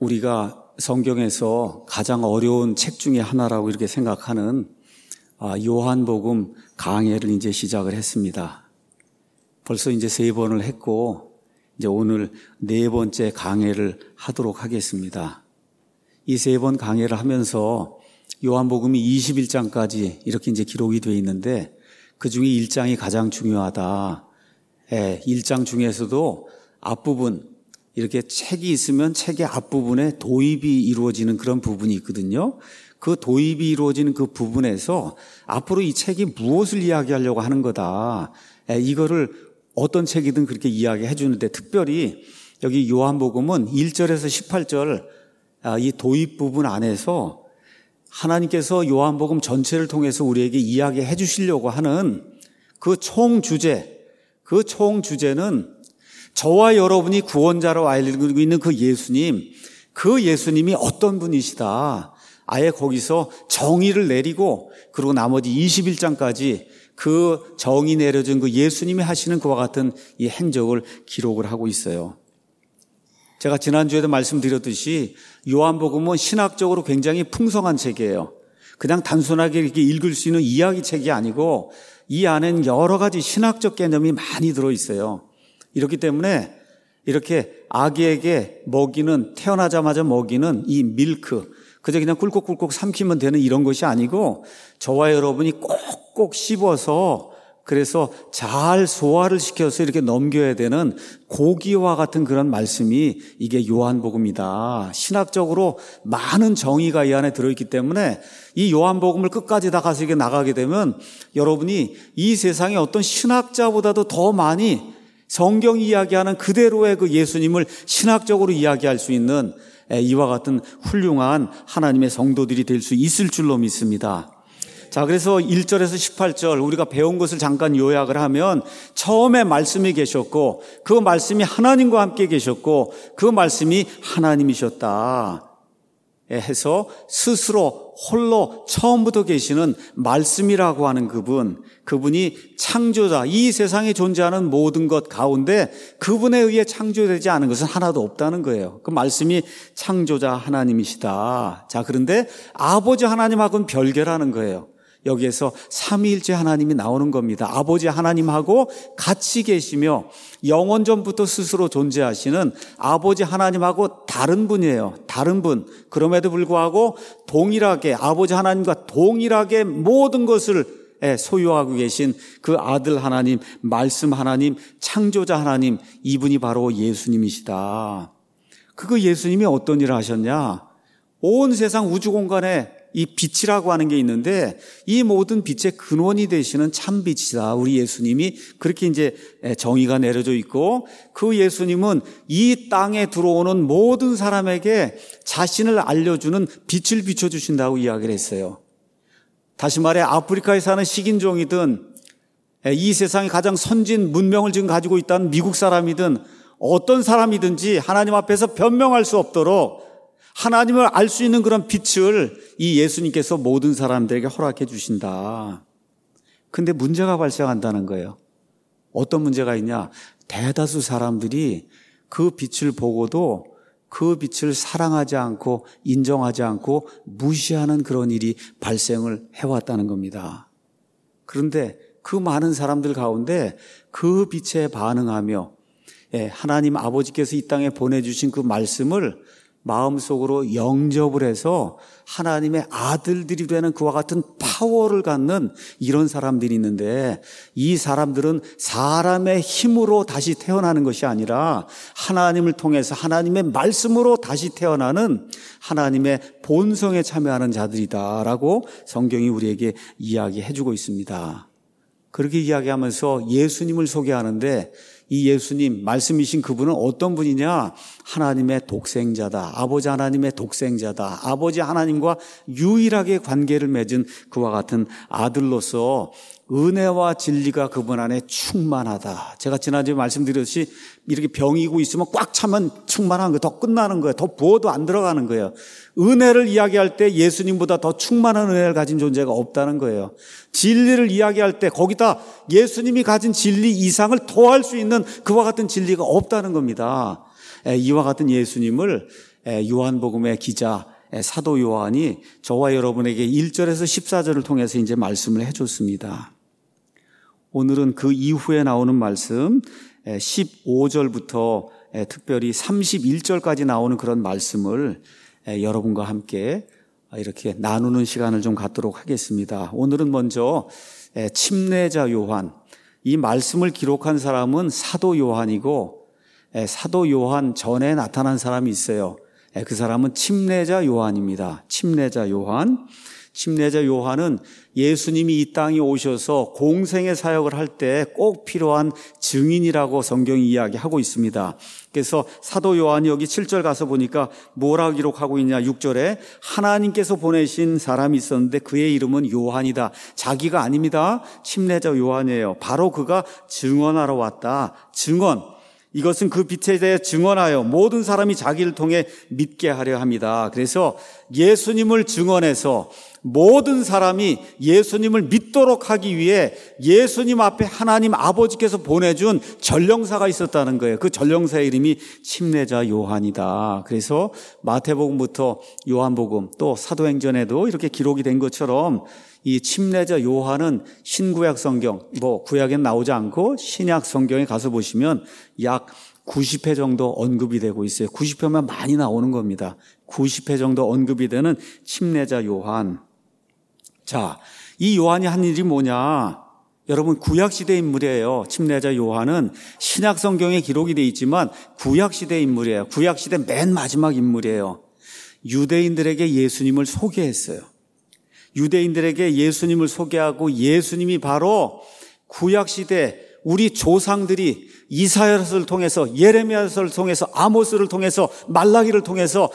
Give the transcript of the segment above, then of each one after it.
우리가 성경에서 가장 어려운 책 중에 하나라고 이렇게 생각하는 요한복음 강해를 이제 시작을 했습니다. 벌써 이제 3번을 했고 이제 오늘 4번째 강해를 하도록 하겠습니다. 이 3번 강해를 하면서 요한복음이 21장까지 이렇게 이제 기록이 되어 있는데 그 중에 1장이 가장 중요하다. 1장 중에서도 앞부분, 이렇게 책이 있으면 책의 앞부분에 도입이 이루어지는 그런 부분이 있거든요. 그 도입이 이루어지는 그 부분에서 앞으로 이 책이 무엇을 이야기하려고 하는 거다. 이거를 어떤 책이든 그렇게 이야기해 주는데 특별히 여기 요한복음은 1절에서 18절 이 도입 부분 안에서 하나님께서 요한복음 전체를 통해서 우리에게 이야기해 주시려고 하는 그 총 주제는 저와 여러분이 구원자로 알고 있는 그 예수님이 어떤 분이시다. 아예 거기서 정의를 내리고 그리고 나머지 21장까지 그 정의 내려진 그 예수님이 하시는 그와 같은 이 행적을 기록을 하고 있어요. 제가 지난주에도 말씀드렸듯이 요한복음은 신학적으로 굉장히 풍성한 책이에요. 그냥 단순하게 이렇게 읽을 수 있는 이야기 책이 아니고 이 안에는 여러 가지 신학적 개념이 많이 들어있어요. 이렇기 때문에 이렇게 아기에게 태어나자마자 먹이는 이 밀크, 그저 그냥 꿀꺽꿀꺽 삼키면 되는 이런 것이 아니고 저와 여러분이 꼭꼭 씹어서 그래서 잘 소화를 시켜서 이렇게 넘겨야 되는 고기와 같은 그런 말씀이 이게 요한복음이다. 신학적으로 많은 정의가 이 안에 들어있기 때문에 이 요한복음을 끝까지 다 가서 이게 나가게 되면 여러분이 이 세상의 어떤 신학자보다도 더 많이 성경이 이야기하는 그대로의 그 예수님을 신학적으로 이야기할 수 있는 이와 같은 훌륭한 하나님의 성도들이 될 수 있을 줄로 믿습니다. 자, 그래서 1절에서 18절 우리가 배운 것을 잠깐 요약을 하면 처음에 말씀이 계셨고 그 말씀이 하나님과 함께 계셨고 그 말씀이 하나님이셨다 해서 스스로 홀로 처음부터 계시는 말씀이라고 하는 그분이 창조자, 이 세상에 존재하는 모든 것 가운데 그분에 의해 창조되지 않은 것은 하나도 없다는 거예요. 그 말씀이 창조자 하나님이시다. 자, 그런데 아버지 하나님하고는 별개라는 거예요. 여기에서 삼위일체 하나님이 나오는 겁니다. 아버지 하나님하고 같이 계시며 영원 전부터 스스로 존재하시는 아버지 하나님하고 다른 분이에요. 다른 분. 그럼에도 불구하고 아버지 하나님과 동일하게 모든 것을 소유하고 계신 그 아들 하나님, 말씀 하나님, 창조자 하나님, 이분이 바로 예수님이시다. 그 예수님이 어떤 일을 하셨냐? 온 세상 우주 공간에 이 빛이라고 하는 게 있는데 이 모든 빛의 근원이 되시는 참빛이다. 우리 예수님이 그렇게 이제 정의가 내려져 있고 그 예수님은 이 땅에 들어오는 모든 사람에게 자신을 알려주는 빛을 비춰주신다고 이야기를 했어요. 다시 말해 아프리카에 사는 식인종이든 이 세상에 가장 선진 문명을 지금 가지고 있다는 미국 사람이든 어떤 사람이든지 하나님 앞에서 변명할 수 없도록 하나님을 알 수 있는 그런 빛을 이 예수님께서 모든 사람들에게 허락해 주신다. 근데 문제가 발생한다는 거예요. 어떤 문제가 있냐? 대다수 사람들이 그 빛을 보고도 그 빛을 사랑하지 않고 인정하지 않고 무시하는 그런 일이 발생을 해왔다는 겁니다. 그런데 그 많은 사람들 가운데 그 빛에 반응하며 하나님 아버지께서 이 땅에 보내주신 그 말씀을 마음속으로 영접을 해서 하나님의 아들들이 되는 그와 같은 파워를 갖는 이런 사람들이 있는데 이 사람들은 사람의 힘으로 다시 태어나는 것이 아니라 하나님을 통해서 하나님의 말씀으로 다시 태어나는 하나님의 본성에 참여하는 자들이다라고 성경이 우리에게 이야기해 주고 있습니다. 그렇게 이야기하면서 예수님을 소개하는데 이 예수님, 말씀이신 그분은 어떤 분이냐? 하나님의 독생자다. 아버지 하나님의 독생자다. 아버지 하나님과 유일하게 관계를 맺은 그와 같은 아들로서 은혜와 진리가 그분 안에 충만하다. 제가 지난주에 말씀드렸듯이 이렇게 병이고 있으면 꽉 차면 충만한 거예요. 더 끝나는 거예요. 더 부어도 안 들어가는 거예요. 은혜를 이야기할 때 예수님보다 더 충만한 은혜를 가진 존재가 없다는 거예요. 진리를 이야기할 때 거기다 예수님이 가진 진리 이상을 더할 수 있는 그와 같은 진리가 없다는 겁니다. 이와 같은 예수님을 요한복음의 기자 사도 요한이 저와 여러분에게 1절에서 14절을 통해서 이제 말씀을 해줬습니다. 오늘은 그 이후에 나오는 말씀 15절부터 특별히 31절까지 나오는 그런 말씀을 여러분과 함께 이렇게 나누는 시간을 좀 갖도록 하겠습니다. 오늘은 먼저 침례자 요한, 이 말씀을 기록한 사람은 사도 요한이고 사도 요한 전에 나타난 사람이 있어요. 그 사람은 침례자 요한입니다. 침례자 요한. 침례자 요한은 예수님이 이 땅에 오셔서 공생의 사역을 할 때 꼭 필요한 증인이라고 성경이 이야기하고 있습니다. 그래서 사도 요한이 여기 7절 가서 보니까 뭐라고 기록하고 있냐. 6절에 하나님께서 보내신 사람이 있었는데 그의 이름은 요한이다. 자기가 아닙니다. 침례자 요한이에요. 바로 그가 증언하러 왔다. 증언. 이것은 그 빛에 대해 증언하여 모든 사람이 자기를 통해 믿게 하려 합니다. 그래서 예수님을 증언해서 모든 사람이 예수님을 믿도록 하기 위해 예수님 앞에 하나님 아버지께서 보내준 전령사가 있었다는 거예요. 그 전령사의 이름이 침례자 요한이다. 그래서 마태복음부터 요한복음 또 사도행전에도 이렇게 기록이 된 것처럼 이 침례자 요한은 신구약 성경, 구약엔 나오지 않고 신약 성경에 가서 보시면 약 90회 정도 언급이 되고 있어요. 90회만 많이 나오는 겁니다. 90회 정도 언급이 되는 침례자 요한. 자, 이 요한이 한 일이 뭐냐? 여러분, 구약시대 인물이에요. 침례자 요한은 신약 성경에 기록이 되어 있지만 구약시대 인물이에요. 구약시대 맨 마지막 인물이에요. 유대인들에게 예수님을 소개했어요. 유대인들에게 예수님을 소개하고 예수님이 바로 구약시대 우리 조상들이 이사야서를 통해서 예레미야서를 통해서 아모스를 통해서 말라기를 통해서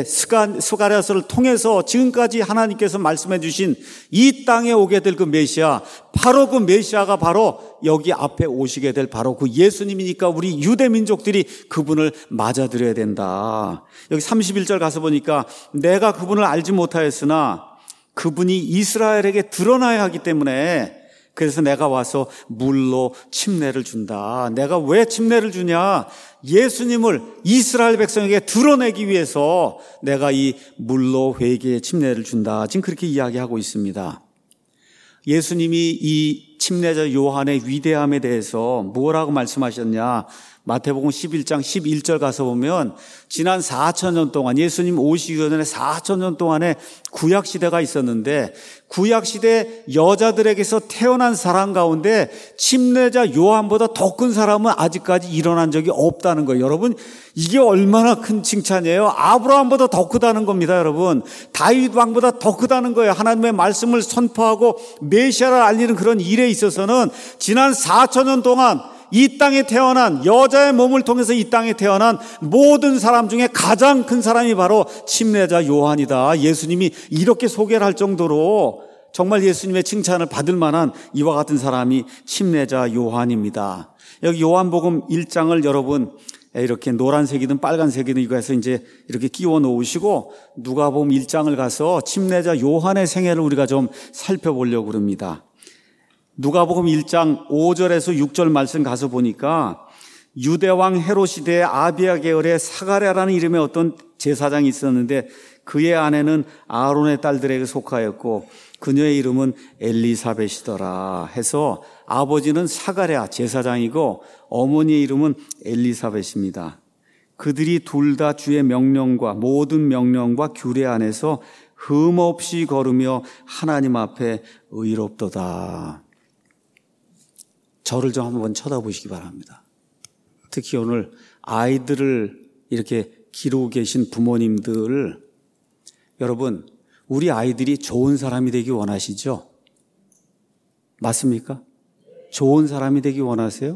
스가랴서를 통해서 지금까지 하나님께서 말씀해 주신 이 땅에 오게 될 그 메시아, 바로 그 메시아가 바로 여기 앞에 오시게 될 바로 그 예수님이니까 우리 유대 민족들이 그분을 맞아들여야 된다. 여기 31절 가서 보니까 내가 그분을 알지 못하였으나 그분이 이스라엘에게 드러나야 하기 때문에 그래서 내가 와서 물로 침례를 준다. 내가 왜 침례를 주냐? 예수님을 이스라엘 백성에게 드러내기 위해서 내가 이 물로 회개의 침례를 준다. 지금 그렇게 이야기하고 있습니다. 예수님이 이 침례자 요한의 위대함에 대해서 뭐라고 말씀하셨냐? 마태복음 11장 11절 가서 보면 지난 4,000년 동안 예수님 오시기 전에 4,000년 동안의 구약시대가 있었는데 구약시대 여자들에게서 태어난 사람 가운데 침례자 요한보다 더 큰 사람은 아직까지 일어난 적이 없다는 거예요. 여러분, 이게 얼마나 큰 칭찬이에요. 아브라함보다 더 크다는 겁니다. 여러분, 다윗 왕보다 더 크다는 거예요. 하나님의 말씀을 선포하고 메시아를 알리는 그런 일에 있어서는 지난 4,000년 동안 이 땅에 태어난 여자의 몸을 통해서 이 땅에 태어난 모든 사람 중에 가장 큰 사람이 바로 침례자 요한이다. 예수님이 이렇게 소개를 할 정도로 정말 예수님의 칭찬을 받을 만한 이와 같은 사람이 침례자 요한입니다. 여기 요한복음 1장을 여러분 이렇게 노란색이든 빨간색이든 이거에서 이제 이렇게 끼워 놓으시고 누가복음 1장을 가서 침례자 요한의 생애를 우리가 좀 살펴보려고 그럽니다. 누가복음 1장 5절에서 6절 말씀 가서 보니까 유대왕 헤롯 시대의 아비야 계열의 사가랴라는 이름의 어떤 제사장이 있었는데 그의 아내는 아론의 딸들에게 속하였고 그녀의 이름은 엘리사벳이더라 해서 아버지는 사가랴 제사장이고 어머니의 이름은 엘리사벳입니다. 그들이 둘 다 주의 명령과 모든 명령과 규례 안에서 흠없이 걸으며 하나님 앞에 의롭도다. 저를 좀 한번 쳐다보시기 바랍니다. 특히 오늘 아이들을 이렇게 기르고 계신 부모님들, 여러분, 우리 아이들이 좋은 사람이 되기 원하시죠? 맞습니까? 좋은 사람이 되기 원하세요?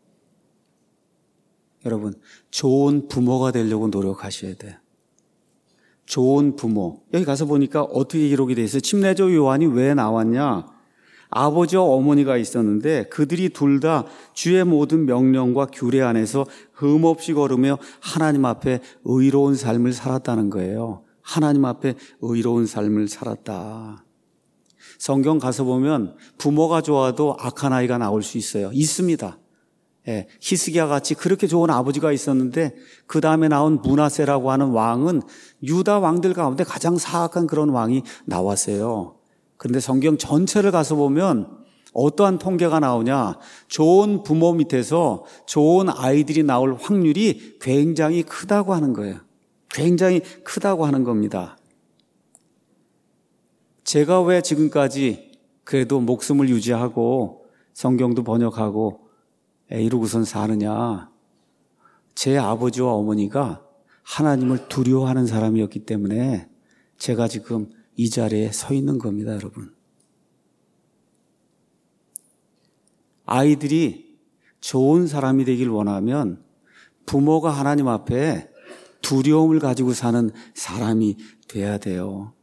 여러분, 좋은 부모가 되려고 노력하셔야 돼요. 좋은 부모. 여기 가서 보니까 어떻게 기록이 되어 있어요? 침례자 요한이 왜 나왔냐? 아버지와 어머니가 있었는데 그들이 둘 다 주의 모든 명령과 규례 안에서 흠없이 걸으며 하나님 앞에 의로운 삶을 살았다는 거예요. 하나님 앞에 의로운 삶을 살았다. 성경 가서 보면 부모가 좋아도 악한 아이가 나올 수 있어요. 있습니다. 히스기야 같이 그렇게 좋은 아버지가 있었는데 그 다음에 나온 므낫세라고 하는 왕은 유다 왕들 가운데 가장 사악한 그런 왕이 나왔어요. 그런데 성경 전체를 가서 보면 어떠한 통계가 나오냐? 좋은 부모 밑에서 좋은 아이들이 나올 확률이 굉장히 크다고 하는 거예요. 굉장히 크다고 하는 겁니다. 제가 왜 지금까지 그래도 목숨을 유지하고 성경도 번역하고 이러고선 사느냐? 제 아버지와 어머니가 하나님을 두려워하는 사람이었기 때문에 제가 지금 이 자리에 서 있는 겁니다, 여러분. 아이들이 좋은 사람이 되길 원하면 부모가 하나님 앞에 두려움을 가지고 사는 사람이 돼야 돼요.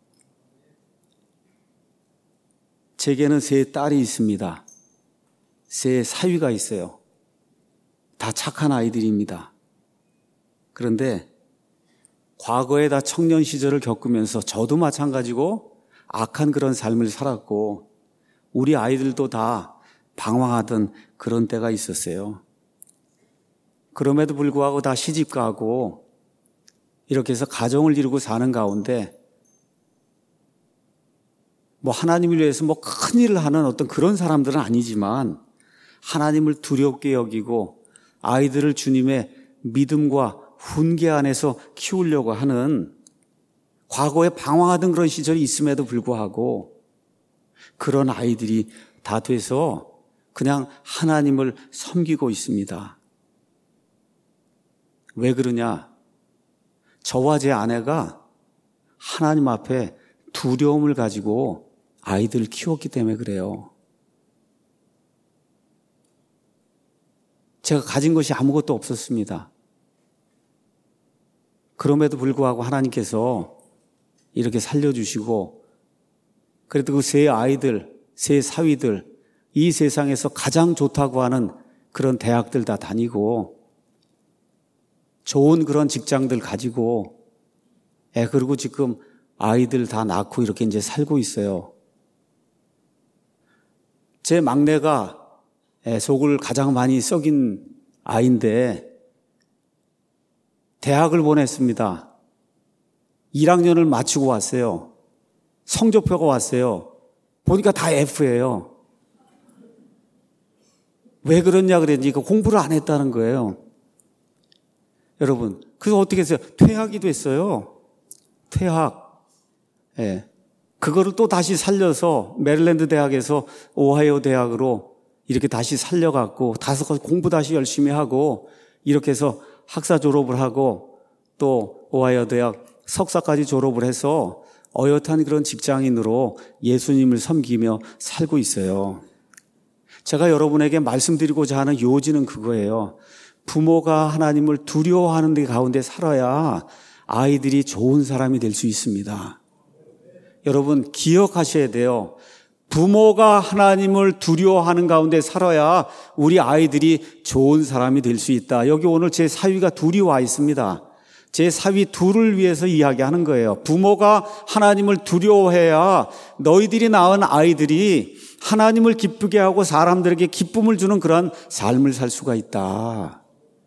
제게는 3 딸이 있습니다. 3 사위가 있어요. 다 착한 아이들입니다. 그런데 과거에 다 청년 시절을 겪으면서 저도 마찬가지고 악한 그런 삶을 살았고 우리 아이들도 다 방황하던 그런 때가 있었어요. 그럼에도 불구하고 다 시집가고 이렇게 해서 가정을 이루고 사는 가운데 하나님을 위해서 큰 일을 하는 어떤 그런 사람들은 아니지만 하나님을 두렵게 여기고 아이들을 주님의 믿음과 훈계 안에서 키우려고 하는 과거에 방황하던 그런 시절이 있음에도 불구하고 그런 아이들이 다 돼서 그냥 하나님을 섬기고 있습니다. 왜 그러냐? 저와 제 아내가 하나님 앞에 두려움을 가지고 아이들을 키웠기 때문에 그래요. 제가 가진 것이 아무것도 없었습니다. 그럼에도 불구하고 하나님께서 이렇게 살려주시고 그래도 그 3 아이들, 3 사위들 이 세상에서 가장 좋다고 하는 그런 대학들 다 다니고 좋은 그런 직장들 가지고 그리고 지금 아이들 다 낳고 이렇게 이제 살고 있어요. 제 막내가 속을 가장 많이 썩인 아이인데 대학을 보냈습니다. 1학년을 마치고 왔어요. 성적표가 왔어요. 보니까 다 F예요. 왜 그러냐 그랬더니 공부를 안 했다는 거예요. 여러분, 그래서 어떻게 했어요? 퇴학이 됐어요. 퇴학. 그거를 또 다시 살려서 메릴랜드 대학에서 오하이오 대학으로 이렇게 다시 살려갖고 공부 다시 열심히 하고 이렇게 해서 학사 졸업을 하고 또 오하이오 대학 석사까지 졸업을 해서 어엿한 그런 직장인으로 예수님을 섬기며 살고 있어요. 제가 여러분에게 말씀드리고자 하는 요지는 그거예요. 부모가 하나님을 두려워하는 데 가운데 살아야 아이들이 좋은 사람이 될 수 있습니다. 여러분 기억하셔야 돼요. 부모가 하나님을 두려워하는 가운데 살아야 우리 아이들이 좋은 사람이 될 수 있다. 여기 오늘 제 사위가 둘이 와 있습니다. 제 사위 둘을 위해서 이야기하는 거예요. 부모가 하나님을 두려워해야 너희들이 낳은 아이들이 하나님을 기쁘게 하고 사람들에게 기쁨을 주는 그런 삶을 살 수가 있다.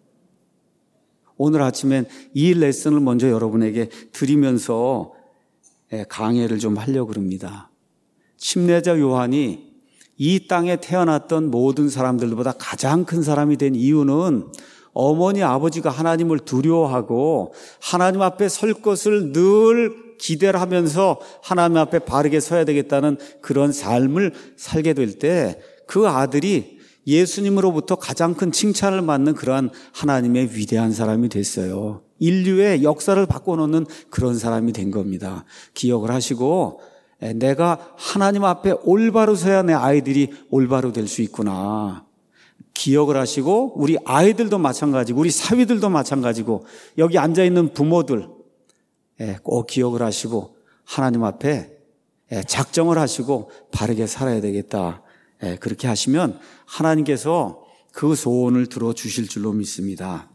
오늘 아침엔 이 레슨을 먼저 여러분에게 드리면서 강해를 좀 하려고 합니다. 침례자 요한이 이 땅에 태어났던 모든 사람들보다 가장 큰 사람이 된 이유는 어머니 아버지가 하나님을 두려워하고 하나님 앞에 설 것을 늘 기대를 하면서 하나님 앞에 바르게 서야 되겠다는 그런 삶을 살게 될 때 그 아들이 예수님으로부터 가장 큰 칭찬을 받는 그러한 하나님의 위대한 사람이 됐어요. 인류의 역사를 바꿔놓는 그런 사람이 된 겁니다. 기억을 하시고 내가 하나님 앞에 올바로 서야 내 아이들이 올바로 될 수 있구나. 기억을 하시고 우리 아이들도 마찬가지고 우리 사위들도 마찬가지고 여기 앉아있는 부모들 꼭 기억을 하시고 하나님 앞에 작정을 하시고 바르게 살아야 되겠다. 그렇게 하시면 하나님께서 그 소원을 들어주실 줄로 믿습니다.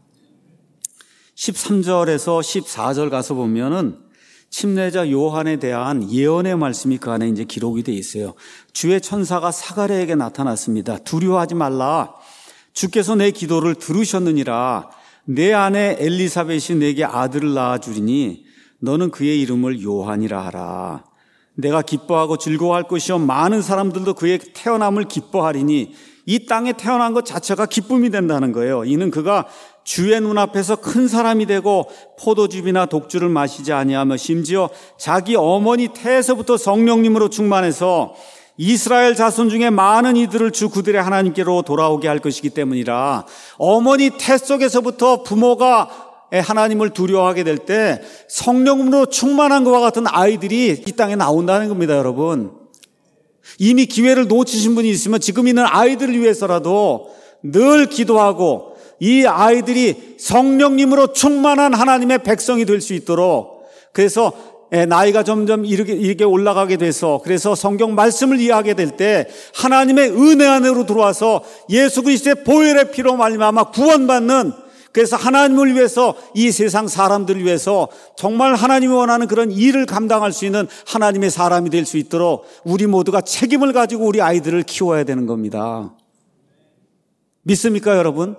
13절에서 14절 가서 보면은 침례자 요한에 대한 예언의 말씀이 그 안에 이제 기록이 되어 있어요. 주의 천사가 사가랴에게 나타났습니다. 두려워하지 말라. 주께서 내 기도를 들으셨느니라. 내 아내 엘리사벳이 내게 아들을 낳아주리니 너는 그의 이름을 요한이라 하라. 내가 기뻐하고 즐거워할 것이요 많은 사람들도 그의 태어남을 기뻐하리니 이 땅에 태어난 것 자체가 기쁨이 된다는 거예요. 이는 그가 주의 눈앞에서 큰 사람이 되고 포도즙이나 독주를 마시지 아니하며 심지어 자기 어머니 태에서부터 성령님으로 충만해서 이스라엘 자손 중에 많은 이들을 주 그들의 하나님께로 돌아오게 할 것이기 때문이라. 어머니 태 속에서부터 부모가 하나님을 두려워하게 될 때 성령으로 충만한 것과 같은 아이들이 이 땅에 나온다는 겁니다, 여러분. 이미 기회를 놓치신 분이 있으면 지금 있는 아이들을 위해서라도 늘 기도하고 이 아이들이 성령님으로 충만한 하나님의 백성이 될 수 있도록, 그래서 나이가 점점 이렇게 올라가게 돼서 그래서 성경 말씀을 이해하게 될 때 하나님의 은혜 안으로 들어와서 예수 그리스도의 보혈의 피로 말미암아 구원받는, 그래서 하나님을 위해서 이 세상 사람들을 위해서 정말 하나님이 원하는 그런 일을 감당할 수 있는 하나님의 사람이 될 수 있도록 우리 모두가 책임을 가지고 우리 아이들을 키워야 되는 겁니다. 믿습니까, 여러분?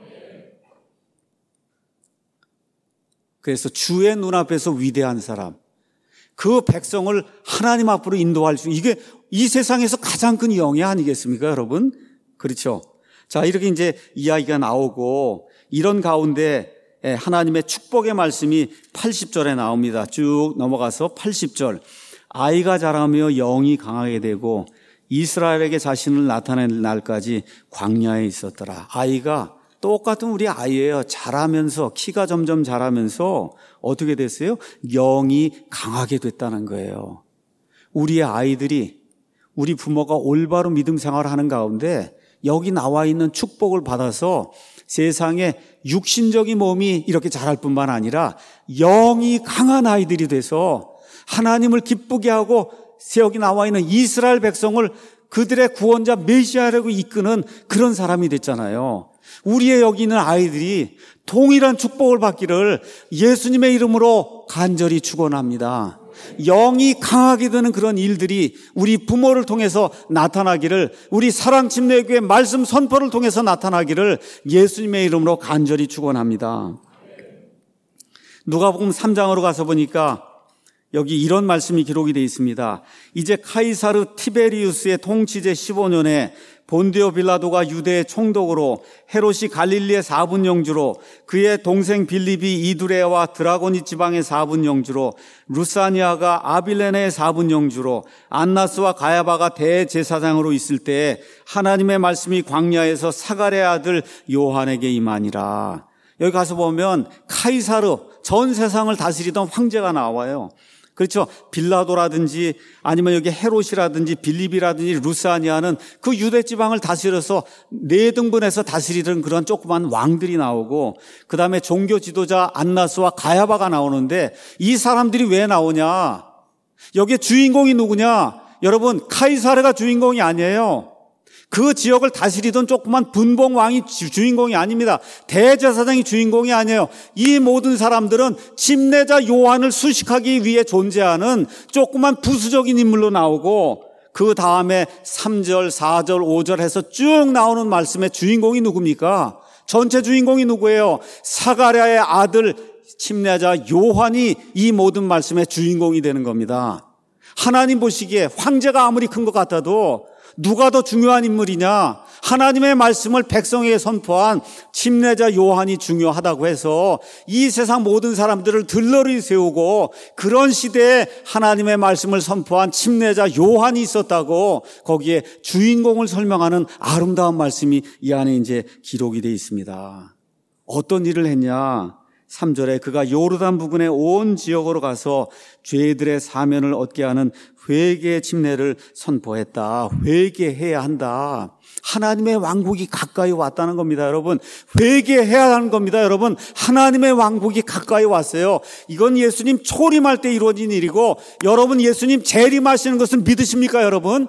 그래서 주의 눈앞에서 위대한 사람, 그 백성을 하나님 앞으로 인도할 수, 이게 이 세상에서 가장 큰 영예 아니겠습니까, 여러분? 그렇죠? 자, 이렇게 이제 이야기가 나오고 이런 가운데 하나님의 축복의 말씀이 80절에 나옵니다. 쭉 넘어가서 80절. 아이가 자라며 영이 강하게 되고 이스라엘에게 자신을 나타낼 날까지 광야에 있었더라. 아이가 똑같은 우리 아이예요. 자라면서, 키가 점점 자라면서 어떻게 됐어요? 영이 강하게 됐다는 거예요. 우리의 아이들이, 우리 부모가 올바로 믿음 생활을 하는 가운데 여기 나와 있는 축복을 받아서 세상에 육신적인 몸이 이렇게 자랄 뿐만 아니라 영이 강한 아이들이 돼서 하나님을 기쁘게 하고 여기 나와 있는 이스라엘 백성을 그들의 구원자 메시아라고 이끄는 그런 사람이 됐잖아요. 우리의 여기 있는 아이들이 동일한 축복을 받기를 예수님의 이름으로 간절히 축원합니다. 영이 강하게 되는 그런 일들이 우리 부모를 통해서 나타나기를, 우리 사랑침례교회 말씀 선포를 통해서 나타나기를 예수님의 이름으로 간절히 축원합니다. 누가복음 3장으로 가서 보니까 여기 이런 말씀이 기록이 되어 있습니다. 이제 카이사르 티베리우스의 통치제 15년에 본디오 빌라도가 유대의 총독으로, 헤롯이 갈릴리의 4분 영주로, 그의 동생 빌립이 이두레아와 드라고니 지방의 4분 영주로, 루사니아가 아빌레네의 4분 영주로, 안나스와 가야바가 대제사장으로 있을 때에 하나님의 말씀이 광야에서 사가랴의 아들 요한에게 임하니라. 여기 가서 보면 카이사르, 전 세상을 다스리던 황제가 나와요. 그렇죠. 빌라도라든지 아니면 여기 헤롯이라든지 빌립이라든지 루사니아는 그 유대 지방을 다스려서 4등분해서 다스리던 그런 조그만 왕들이 나오고, 그 다음에 종교 지도자 안나스와 가야바가 나오는데 이 사람들이 왜 나오냐? 여기에 주인공이 누구냐? 여러분, 카이사르가 주인공이 아니에요. 그 지역을 다스리던 조그만 분봉왕이 주인공이 아닙니다. 대제사장이 주인공이 아니에요. 이 모든 사람들은 침례자 요한을 수식하기 위해 존재하는 조그만 부수적인 인물로 나오고, 그 다음에 3절, 4절, 5절 해서 쭉 나오는 말씀의 주인공이 누굽니까? 전체 주인공이 누구예요? 사가랴의 아들 침례자 요한이 이 모든 말씀의 주인공이 되는 겁니다. 하나님 보시기에 황제가 아무리 큰 것 같아도 누가 더 중요한 인물이냐? 하나님의 말씀을 백성에게 선포한 침례자 요한이 중요하다고 해서 이 세상 모든 사람들을 들러리 세우고 그런 시대에 하나님의 말씀을 선포한 침례자 요한이 있었다고 거기에 주인공을 설명하는 아름다운 말씀이 이 안에 이제 기록이 되어 있습니다. 어떤 일을 했냐? 3절에 그가 요르단 부근의 온 지역으로 가서 죄들의 사면을 얻게 하는 회개의 침례를 선포했다. 회개해야 한다. 하나님의 왕국이 가까이 왔다는 겁니다, 여러분. 회개해야 하는 겁니다, 여러분. 하나님의 왕국이 가까이 왔어요. 이건 예수님 초림할 때 이루어진 일이고, 여러분 예수님 재림하시는 것은 믿으십니까, 여러분?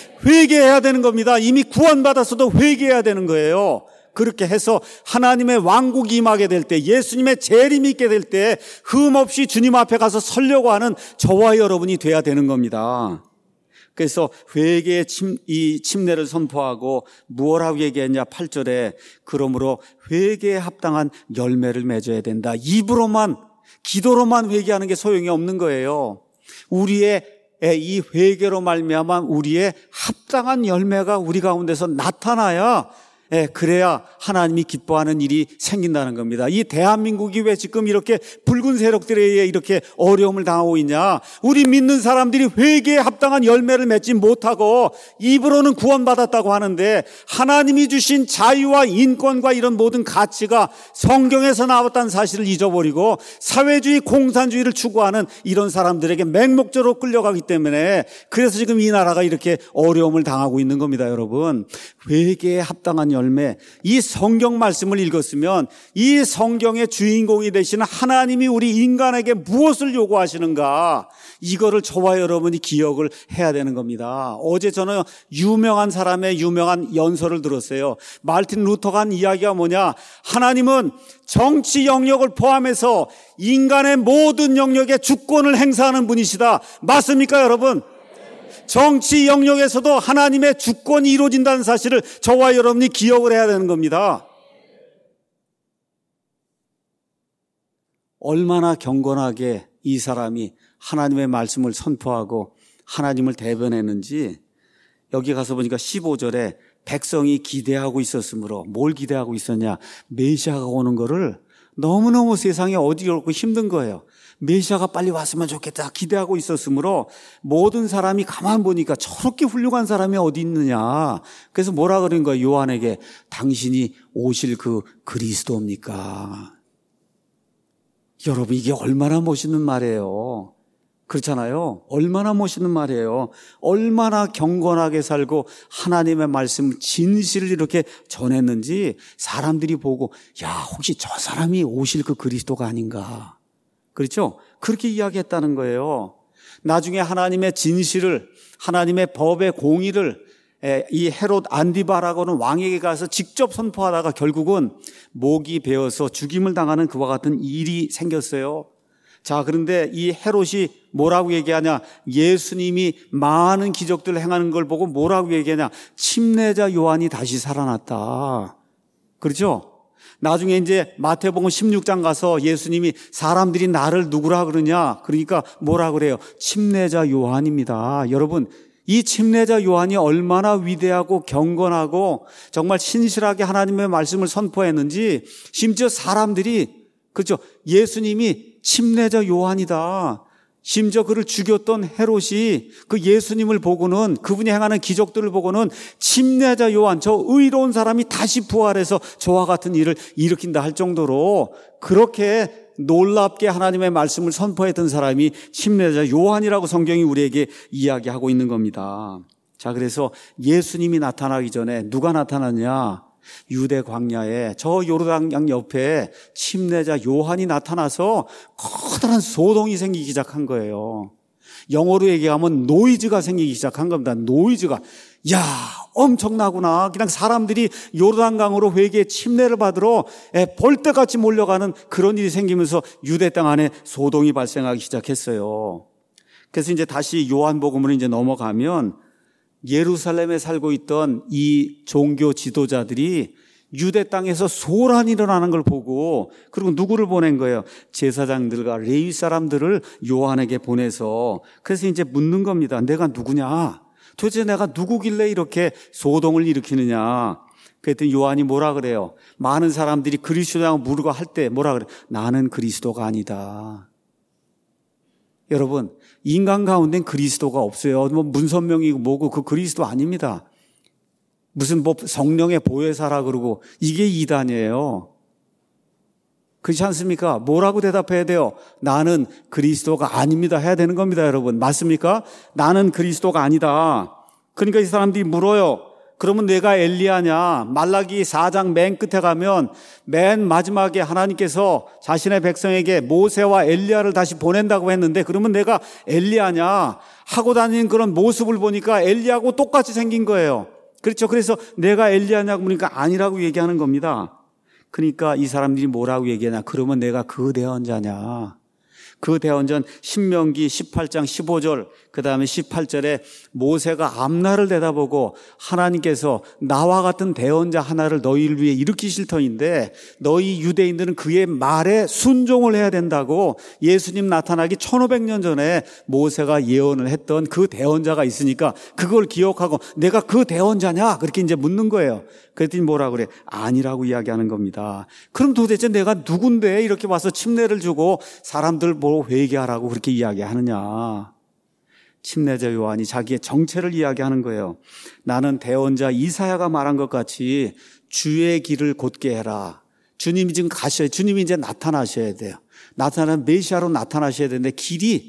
회개해야 되는 겁니다. 이미 구원받았어도 회개해야 되는 거예요. 그렇게 해서 하나님의 왕국이 임하게 될 때, 예수님의 재림이 있게 될 때 흠없이 주님 앞에 가서 서려고 하는 저와 여러분이 돼야 되는 겁니다. 그래서 회개의 이 침례를 선포하고 무엇라고 얘기했냐? 8절에 그러므로 회개에 합당한 열매를 맺어야 된다. 입으로만 기도로만 회개하는 게 소용이 없는 거예요. 우리의 이 회개로 말미암아 우리의 합당한 열매가 우리 가운데서 나타나야 그래야 하나님이 기뻐하는 일이 생긴다는 겁니다. 이 대한민국이 왜 지금 이렇게 붉은 세력들에 의해 이렇게 어려움을 당하고 있냐? 우리 믿는 사람들이 회개에 합당한 열매를 맺지 못하고 입으로는 구원받았다고 하는데 하나님이 주신 자유와 인권과 이런 모든 가치가 성경에서 나왔다는 사실을 잊어버리고 사회주의 공산주의를 추구하는 이런 사람들에게 맹목적으로 끌려가기 때문에 그래서 지금 이 나라가 이렇게 어려움을 당하고 있는 겁니다. 여러분, 회개에 합당한 열매, 이 성경 말씀을 읽었으면 이 성경의 주인공이 되시는 하나님이 우리 인간에게 무엇을 요구하시는가, 이거를 저와 여러분이 기억을 해야 되는 겁니다. 어제 저는 유명한 사람의 유명한 연설을 들었어요. 마르틴 루터가 한 이야기가 뭐냐? 하나님은 정치 영역을 포함해서 인간의 모든 영역에 주권을 행사하는 분이시다. 맞습니까, 여러분? 정치 영역에서도 하나님의 주권이 이루어진다는 사실을 저와 여러분이 기억을 해야 되는 겁니다. 얼마나 경건하게 이 사람이 하나님의 말씀을 선포하고 하나님을 대변했는지 여기 가서 보니까 15절에 백성이 기대하고 있었으므로, 뭘 기대하고 있었냐? 메시아가 오는 거를 너무너무 세상에 어디로 힘든 거예요. 메시아가 빨리 왔으면 좋겠다 기대하고 있었으므로 모든 사람이 가만 보니까 저렇게 훌륭한 사람이 어디 있느냐. 그래서 뭐라 그런 거예요? 요한에게 당신이 오실 그 그리스도입니까? 여러분, 이게 얼마나 멋있는 말이에요. 그렇잖아요. 얼마나 멋있는 말이에요. 얼마나 경건하게 살고 하나님의 말씀 진실을 이렇게 전했는지 사람들이 보고, 야, 혹시 저 사람이 오실 그 그리스도가 아닌가. 그렇죠? 그렇게 이야기했다는 거예요. 나중에 하나님의 진실을, 하나님의 법의 공의를 이 헤롯 안디바라고는 왕에게 가서 직접 선포하다가 결국은 목이 베어서 죽임을 당하는 그와 같은 일이 생겼어요. 자, 그런데 이 헤롯이 뭐라고 얘기하냐? 예수님이 많은 기적들을 행하는 걸 보고 뭐라고 얘기하냐? 침례자 요한이 다시 살아났다. 그렇죠? 나중에 이제 마태복음 16장 가서 예수님이 사람들이 나를 누구라 그러냐? 그러니까 뭐라 그래요? 침례자 요한입니다. 여러분, 이 침례자 요한이 얼마나 위대하고 경건하고 정말 신실하게 하나님의 말씀을 선포했는지, 심지어 사람들이, 그렇죠, 예수님이 침례자 요한이다, 심지어 그를 죽였던 헤롯이 그 예수님을 보고는, 그분이 행하는 기적들을 보고는 침례자 요한, 저 의로운 사람이 다시 부활해서 저와 같은 일을 일으킨다 할 정도로 그렇게 놀랍게 하나님의 말씀을 선포했던 사람이 침례자 요한이라고 성경이 우리에게 이야기하고 있는 겁니다. 자, 그래서 예수님이 나타나기 전에 누가 나타났냐? 유대 광야에 저 요르단강 옆에 침례자 요한이 나타나서 커다란 소동이 생기기 시작한 거예요. 영어로 얘기하면 노이즈가 생기기 시작한 겁니다. 노이즈가. 야, 엄청나구나. 그냥 사람들이 요르단강으로 회개의 침례를 받으러 벌떼같이 몰려가는 그런 일이 생기면서 유대 땅 안에 소동이 발생하기 시작했어요. 그래서 이제 다시 요한복음으로 이제 넘어가면 예루살렘에 살고 있던 이 종교 지도자들이 유대 땅에서 소란이 일어나는 걸 보고, 그리고 누구를 보낸 거예요? 제사장들과 레위 사람들을 요한에게 보내서, 그래서 이제 묻는 겁니다. 내가 누구냐? 도대체 내가 누구길래 이렇게 소동을 일으키느냐? 그랬더니 요한이 뭐라 그래요? 많은 사람들이 그리스도라고 물고 할 때 뭐라 그래요? 나는 그리스도가 아니다. 여러분, 인간 가운데는 그리스도가 없어요. 뭐 문선명이고 뭐고 그 그리스도 아닙니다. 무슨 뭐 성령의 보혜사라 그러고 이게 이단이에요. 그렇지 않습니까? 뭐라고 대답해야 돼요? 나는 그리스도가 아닙니다 해야 되는 겁니다, 여러분. 맞습니까? 나는 그리스도가 아니다. 그러니까 이 사람들이 물어요. 그러면 내가 엘리야냐? 말라기 4장 맨 끝에 가면 맨 마지막에 하나님께서 자신의 백성에게 모세와 엘리야를 다시 보낸다고 했는데, 그러면 내가 엘리야냐? 하고 다니는 그런 모습을 보니까 엘리야하고 똑같이 생긴 거예요. 그렇죠? 그래서 내가 엘리야냐고 보니까 아니라고 얘기하는 겁니다. 그러니까 이 사람들이 뭐라고 얘기하냐? 그러면 내가 그 대언자냐? 그 대언전 신명기 18장 15절 그 다음에 18절에 모세가 앞날을 내다보고 하나님께서 나와 같은 대언자 하나를 너희를 위해 일으키실 터인데 너희 유대인들은 그의 말에 순종을 해야 된다고 예수님 나타나기 1500년 전에 모세가 예언을 했던 그 대언자가 있으니까 그걸 기억하고 내가 그 대언자냐? 그렇게 이제 묻는 거예요. 그랬더니 뭐라 그래? 아니라고 이야기하는 겁니다. 그럼 도대체 내가 누군데 이렇게 와서 침례를 주고 사람들 보고 회개하라고 그렇게 이야기하느냐? 침례자 요한이 자기의 정체를 이야기하는 거예요. 나는 대언자 이사야가 말한 것 같이 주의 길을 곧게 해라. 주님이 지금 가셔야, 주님이 이제 나타나셔야 돼요. 나타나는 메시아로 나타나셔야 되는데 길이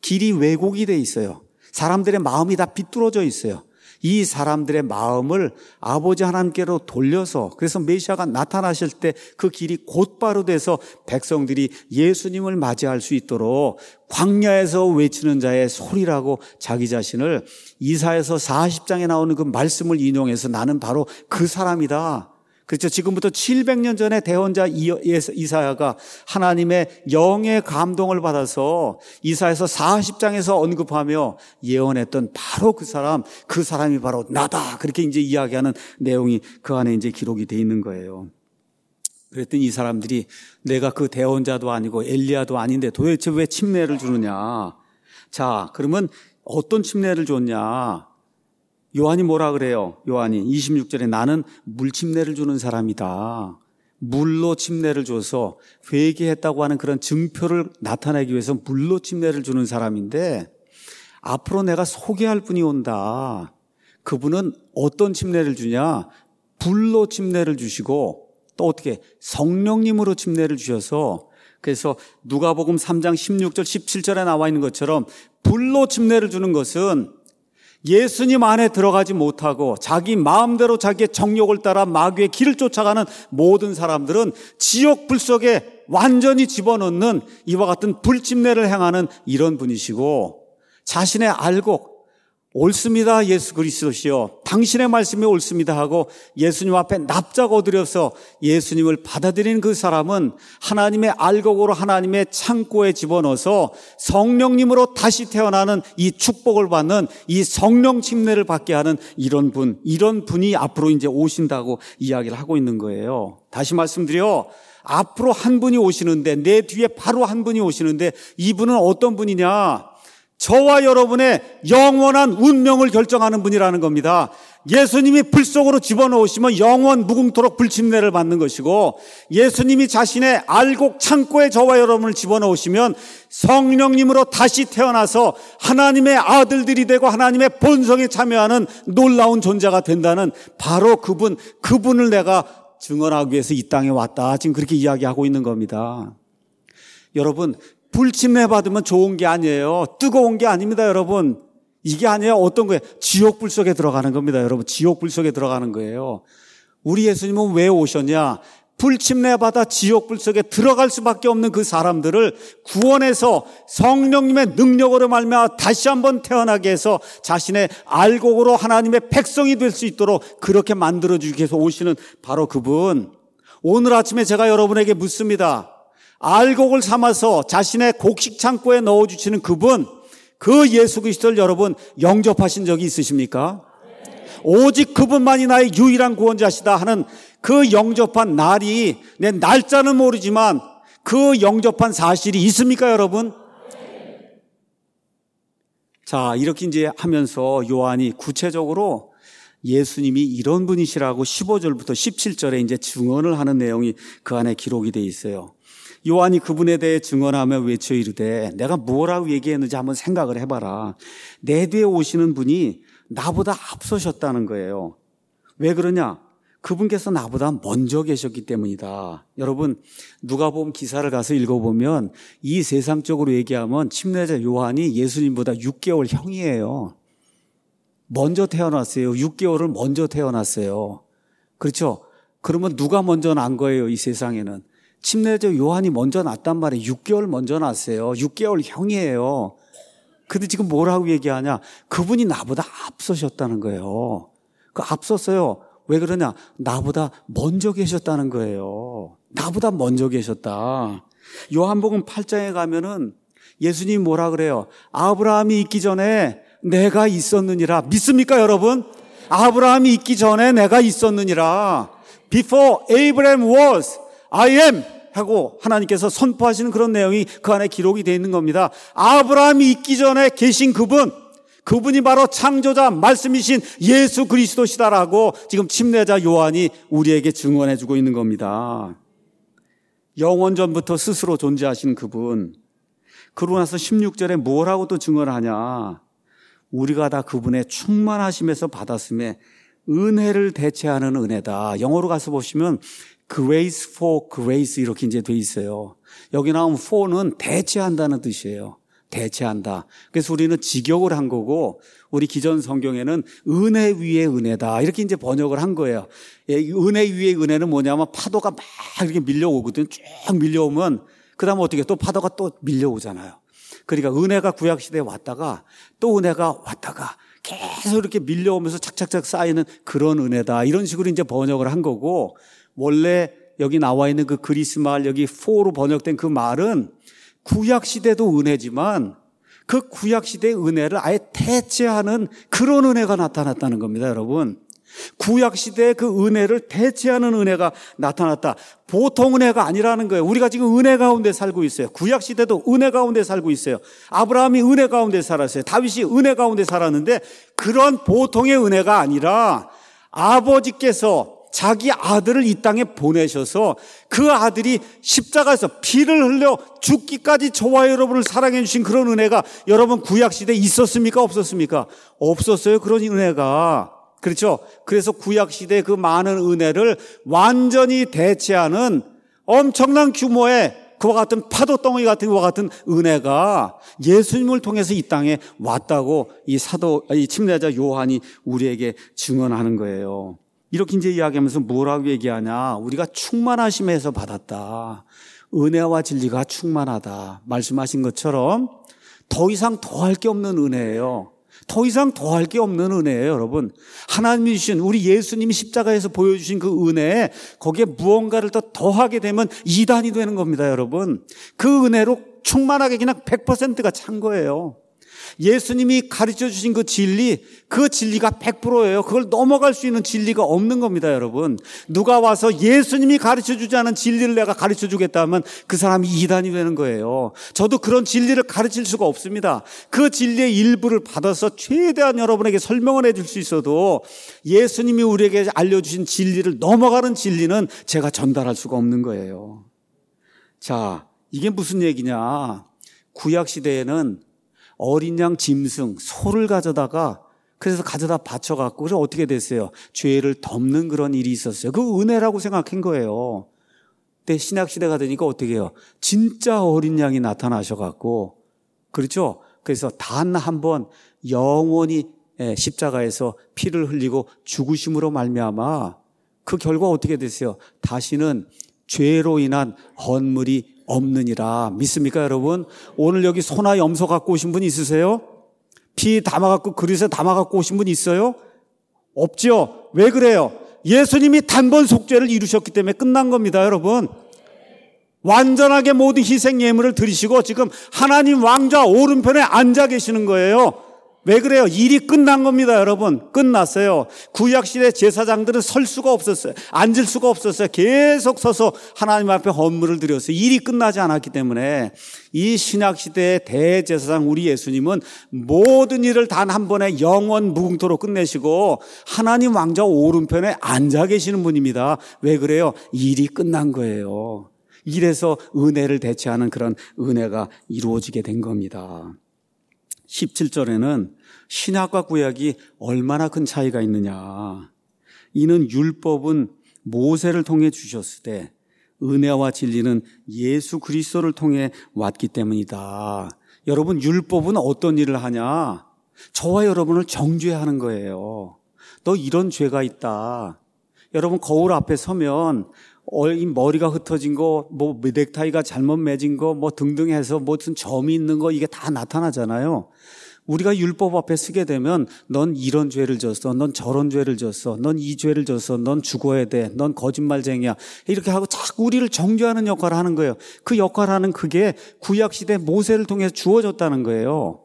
왜곡이 돼 있어요. 사람들의 마음이 다 비뚤어져 있어요. 이 사람들의 마음을 아버지 하나님께로 돌려서 그래서 메시아가 나타나실 때 그 길이 곧바로 돼서 백성들이 예수님을 맞이할 수 있도록 광야에서 외치는 자의 소리라고 자기 자신을 이사야서 40장에 나오는 그 말씀을 인용해서 나는 바로 그 사람이다. 그렇죠. 지금부터 700년 전에 대언자 이사야가 하나님의 영의 감동을 받아서 이사야서 40장에서 언급하며 예언했던 바로 그 사람이 바로 나다. 그렇게 이제 이야기하는 내용이 그 안에 이제 기록이 돼 있는 거예요. 그랬더니 이 사람들이 내가 그 대언자도 아니고 엘리야도 아닌데 도대체 왜 침례를 주느냐. 자, 그러면 어떤 침례를 줬냐. 요한이 뭐라 그래요? 요한이 26절에 나는 물침례를 주는 사람이다. 물로 침례를 줘서 회개했다고 하는 그런 증표를 나타내기 위해서 물로 침례를 주는 사람인데 앞으로 내가 소개할 분이 온다. 그분은 어떤 침례를 주냐? 불로 침례를 주시고 또 어떻게 성령님으로 침례를 주셔서 그래서 누가복음 3장 16절 17절에 나와 있는 것처럼 불로 침례를 주는 것은 예수님 안에 들어가지 못하고 자기 마음대로 자기의 정욕을 따라 마귀의 길을 쫓아가는 모든 사람들은 지옥 불 속에 완전히 집어넣는 이와 같은 불침례를 행하는 이런 분이시고 자신의 알곡 옳습니다. 예수 그리스도시여 당신의 말씀이 옳습니다 하고 예수님 앞에 납작 엎드려서 예수님을 받아들이는 그 사람은 하나님의 알곡으로 하나님의 창고에 집어넣어서 성령님으로 다시 태어나는 이 축복을 받는 이 성령 침례를 받게 하는 이런 분이 앞으로 이제 오신다고 이야기를 하고 있는 거예요. 다시 말씀드려 앞으로 한 분이 오시는데 내 뒤에 바로 한 분이 오시는데 이분은 어떤 분이냐? 저와 여러분의 영원한 운명을 결정하는 분이라는 겁니다. 예수님이 불 속으로 집어넣으시면 영원 무궁토록 불침례를 받는 것이고 예수님이 자신의 알곡 창고에 저와 여러분을 집어넣으시면 성령님으로 다시 태어나서 하나님의 아들들이 되고 하나님의 본성에 참여하는 놀라운 존재가 된다는 바로 그분을 내가 증언하기 위해서 이 땅에 왔다. 지금 그렇게 이야기하고 있는 겁니다. 여러분 불침례 받으면 좋은 게 아니에요. 뜨거운 게 아닙니다, 여러분. 이게 아니에요. 어떤 거예요? 지옥불 속에 들어가는 겁니다, 여러분. 지옥불 속에 들어가는 거예요. 우리 예수님은 왜 오셨냐? 불침례 받아 지옥불 속에 들어갈 수밖에 없는 그 사람들을 구원해서 성령님의 능력으로 말미암아 다시 한번 태어나게 해서 자신의 알곡으로 하나님의 백성이 될 수 있도록 그렇게 만들어주기 위해서 오시는 바로 그분. 오늘 아침에 제가 여러분에게 묻습니다. 알곡을 삼아서 자신의 곡식 창고에 넣어주시는 그분, 그 예수 그리스도를 여러분 영접하신 적이 있으십니까? 오직 그분만이 나의 유일한 구원자시다 하는 그 영접한 날이 내 날짜는 모르지만 그 영접한 사실이 있습니까, 여러분? 자, 이렇게 이제 하면서 요한이 구체적으로 예수님이 이런 분이시라고 15절부터 17절에 이제 증언을 하는 내용이 그 안에 기록이 돼 있어요. 요한이 그분에 대해 증언하며 외쳐 이르되 내가 뭐라고 얘기했는지 한번 생각을 해봐라. 내 뒤에 오시는 분이 나보다 앞서셨다는 거예요. 왜 그러냐? 그분께서 나보다 먼저 계셨기 때문이다. 여러분 누가복음 기사를 가서 읽어보면 이 세상적으로 얘기하면 침례자 요한이 예수님보다 6개월 형이에요. 먼저 태어났어요. 6개월을 먼저 태어났어요. 그렇죠? 그러면 누가 먼저 난 거예요, 이 세상에는? 침례자 요한이 먼저 났단 말이에요. 6개월 먼저 났어요. 6개월 형이에요. 근데 지금 뭐라고 얘기하냐? 그분이 나보다 앞서셨다는 거예요. 그 앞섰어요. 왜 그러냐? 나보다 먼저 계셨다는 거예요. 나보다 먼저 계셨다. 요한복음 8장에 가면은 예수님이 뭐라 그래요? 아브라함이 있기 전에 내가 있었느니라. 믿습니까, 여러분? 아브라함이 있기 전에 내가 있었느니라. Before Abraham was, I am 하고 하나님께서 선포하시는 그런 내용이 그 안에 기록이 되어 있는 겁니다. 아브라함이 있기 전에 계신 그분이 바로 창조자 말씀이신 예수 그리스도시다라고 지금 침례자 요한이 우리에게 증언해 주고 있는 겁니다. 영원전부터 스스로 존재하신 그분. 그러고 나서 16절에 뭐라고 또 증언하냐. 우리가 다 그분의 충만하심에서 받았음에 은혜를 대체하는 은혜다. 영어로 가서 보시면 grace for grace 이렇게 이제 돼 있어요. 여기 나온 for는 대체한다는 뜻이에요. 대체한다. 그래서 우리는 직역을 한 거고 우리 기존 성경에는 은혜 위에 은혜다 이렇게 이제 번역을 한 거예요. 은혜 위에 은혜는 뭐냐면 파도가 막 이렇게 밀려오거든요. 쭉 밀려오면 그 다음에 어떻게 또 파도가 또 밀려오잖아요. 그러니까 은혜가 구약시대에 왔다가 또 은혜가 왔다가 계속 이렇게 밀려오면서 착착착 쌓이는 그런 은혜다. 이런 식으로 이제 번역을 한 거고 원래 여기 나와 있는 그 그리스 말 여기 for로 번역된 그 말은 구약시대도 은혜지만 그 구약시대의 은혜를 아예 대체하는 그런 은혜가 나타났다는 겁니다, 여러분. 구약시대의 그 은혜를 대체하는 은혜가 나타났다. 보통 은혜가 아니라는 거예요. 우리가 지금 은혜 가운데 살고 있어요. 구약시대도 은혜 가운데 살고 있어요. 아브라함이 은혜 가운데 살았어요. 다윗이 은혜 가운데 살았는데 그런 보통의 은혜가 아니라 아버지께서 자기 아들을 이 땅에 보내셔서 그 아들이 십자가에서 피를 흘려 죽기까지 저와 여러분을 사랑해 주신 그런 은혜가 여러분 구약시대에 있었습니까? 없었습니까? 없었어요. 그런 은혜가. 그렇죠? 그래서 구약시대의 그 많은 은혜를 완전히 대체하는 엄청난 규모의 그와 같은 파도덩이 같은 것과 같은 은혜가 예수님을 통해서 이 땅에 왔다고 이 침례자 요한이 우리에게 증언하는 거예요. 이렇게 이제 이야기하면서 뭐라고 얘기하냐. 우리가 충만하심에서 받았다. 은혜와 진리가 충만하다. 말씀하신 것처럼 더 이상 더할 게 없는 은혜예요. 더 이상 더할 게 없는 은혜예요, 여러분. 하나님이 주신 우리 예수님이 십자가에서 보여주신 그 은혜에 거기에 무언가를 더 더하게 되면 이단이 되는 겁니다, 여러분. 그 은혜로 충만하게 그냥 100%가 찬 거예요. 예수님이 가르쳐 주신 그 진리가 100%예요. 그걸 넘어갈 수 있는 진리가 없는 겁니다, 여러분. 누가 와서 예수님이 가르쳐 주지 않은 진리를 내가 가르쳐 주겠다면 그 사람이 이단이 되는 거예요. 저도 그런 진리를 가르칠 수가 없습니다. 그 진리의 일부를 받아서 최대한 여러분에게 설명을 해줄 수 있어도 예수님이 우리에게 알려주신 진리를 넘어가는 진리는 제가 전달할 수가 없는 거예요. 자, 이게 무슨 얘기냐. 구약시대에는 어린 양 짐승, 소를 가져다가 그래서 가져다 바쳐갖고 그래서 어떻게 됐어요? 죄를 덮는 그런 일이 있었어요. 그 은혜라고 생각한 거예요. 근데 신약시대가 되니까 어떻게 해요? 진짜 어린 양이 나타나셔갖고 그렇죠? 그래서 단 한 번 영원히 십자가에서 피를 흘리고 죽으심으로 말미암아 그 결과 어떻게 됐어요? 다시는 죄로 인한 헌물이 없느니라. 믿습니까, 여러분? 오늘 여기 소나 염소 갖고 오신 분 있으세요? 피 담아갖고 그릇에 담아갖고 오신 분 있어요? 없죠? 왜 그래요? 예수님이 단번 속죄를 이루셨기 때문에 끝난 겁니다, 여러분. 완전하게 모든 희생 예물을 드리시고 지금 하나님 왕좌 오른편에 앉아 계시는 거예요. 왜 그래요? 일이 끝난 겁니다, 여러분. 끝났어요. 구약시대 제사장들은 설 수가 없었어요. 앉을 수가 없었어요. 계속 서서 하나님 앞에 헌물을 드렸어요. 일이 끝나지 않았기 때문에 이 신약시대의 대제사장 우리 예수님은 모든 일을 단 한 번에 영원 무궁토로 끝내시고 하나님 왕좌 오른편에 앉아 계시는 분입니다. 왜 그래요? 일이 끝난 거예요. 이래서 은혜를 대체하는 그런 은혜가 이루어지게 된 겁니다. 17절에는 신약과 구약이 얼마나 큰 차이가 있느냐. 이는 율법은 모세를 통해 주셨을 때 은혜와 진리는 예수 그리스도를 통해 왔기 때문이다. 여러분, 율법은 어떤 일을 하냐? 저와 여러분을 정죄하는 거예요. 너 이런 죄가 있다. 여러분, 거울 앞에 서면 머리가 흩어진 거, 뭐 넥타이가 잘못 맺은 거, 뭐 등등 해서 무슨 점이 있는 거 이게 다 나타나잖아요. 우리가 율법 앞에 서게 되면 넌 이런 죄를 졌어, 넌 저런 죄를 졌어, 넌 이 죄를 졌어, 넌 죽어야 돼, 넌 거짓말쟁이야, 이렇게 하고 자꾸 우리를 정죄하는 역할을 하는 거예요. 그 역할을 하는 그게 구약시대 모세를 통해서 주어졌다는 거예요.